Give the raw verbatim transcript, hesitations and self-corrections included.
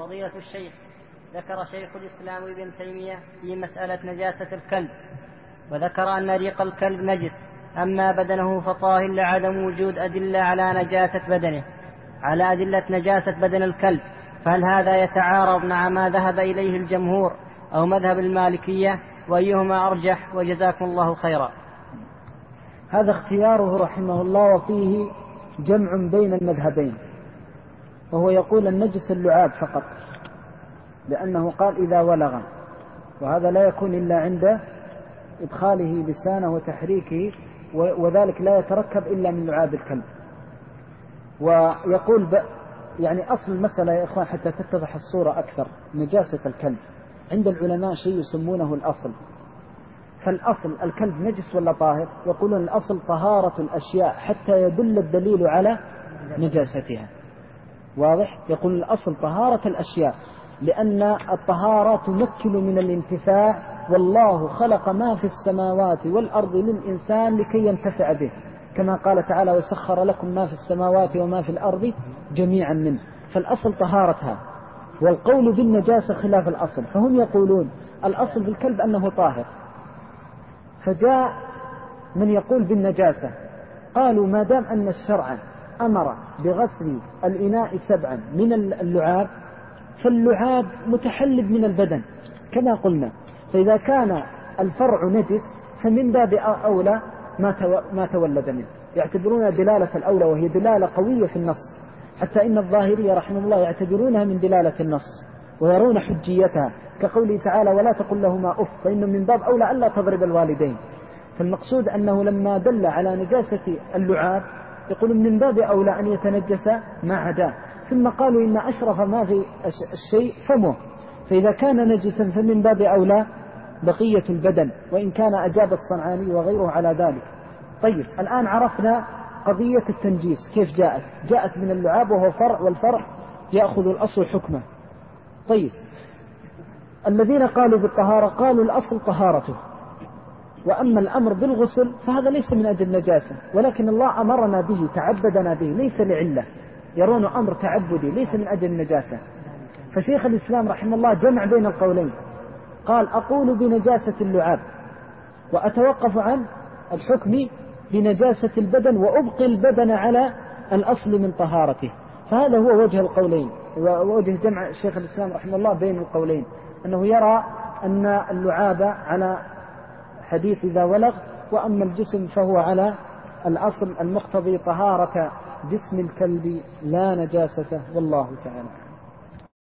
فضيلة الشيخ، ذكر شيخ الإسلام ابن تيمية في مسألة نجاسة الكلب، وذكر أن ريق الكلب نجس، أما بدنه فطاهر لعدم وجود أدلة على نجاسة بدنه على أدلة نجاسة بدن الكلب، فهل هذا يتعارض مع ما ذهب إليه الجمهور أو مذهب المالكية، وأيهما أرجح؟ وجزاكم الله خيرا. هذا اختياره رحمه الله، وفيه جمع بين المذهبين، وهو يقول النجس اللعاب فقط، لأنه قال إذا ولغ، وهذا لا يكون إلا عند إدخاله لسانه وتحريكه، وذلك لا يتركب إلا من لعاب الكلب. ويقول ب... يعني أصل المسألة يا إخوان حتى تتضح الصورة أكثر، نجاسة الكلب عند العلماء شيء يسمونه الأصل. فالأصل الكلب نجس ولا طاهر؟ يقولون الأصل طهارة الأشياء حتى يدل الدليل على نجاستها. واضح؟ يقول الأصل طهارة الأشياء، لأن الطهارة تمكن من الانتفاع، والله خلق ما في السماوات والأرض للإنسان لكي ينتفع به، كما قال تعالى وسخر لكم ما في السماوات وما في الأرض جميعا منه. فالأصل طهارتها، والقول بالنجاسة خلاف الأصل. فهم يقولون الأصل بالكلب أنه طاهر، فجاء من يقول بالنجاسة، قالوا ما دام أن الشرع أمر بغسل الإناء سبعا من اللعاب، فاللعاب متحلب من البدن كما قلنا، فإذا كان الفرع نجس فمن باب أولى ما تولد منه. يعتبرون دلالة الأولى، وهي دلالة قوية في النص، حتى إن الظاهرية رحمه الله يعتبرونها من دلالة النص ويرون حجيتها، كقوله تعالى ولا تقل لهما أف، فإنه من باب أولى ألا تضرب الوالدين. فالمقصود أنه لما دل على نجاسة اللعاب يقول من باب أولى أن يتنجس ما عداه. ثم قالوا إن أشرف ما في الشيء فمه، فإذا كان نجسا فمن باب أولى بقية البدن، وإن كان أجاب الصنعاني وغيره على ذلك. طيب الآن عرفنا قضية التنجيس كيف جاءت جاءت من اللعاب وهو فرع، والفرع يأخذ الأصل حكمه. طيب الذين قالوا بالطهارة قالوا الأصل طهارته، وأما الأمر بالغسل فهذا ليس من أجل النجاسة، ولكن الله أمرنا به تعبدنا به ليس لعلة، يرون أمر تعبدي ليس من أجل النجاسة. فشيخ الإسلام رحمه الله جمع بين القولين، قال أقول بنجاسة اللعاب وأتوقف عن الحكم بنجاسة البدن، وأبقي البدن على الأصل من طهارته. فهذا هو وجه القولين، ووجه جمع شيخ الإسلام رحمه الله بين القولين، أنه يرى أن اللعاب على حديث إذا ولغ، وأما الجسم فهو على الأصل المقتضي طهارة جسم الكلب لا نجاسته، والله تعالى.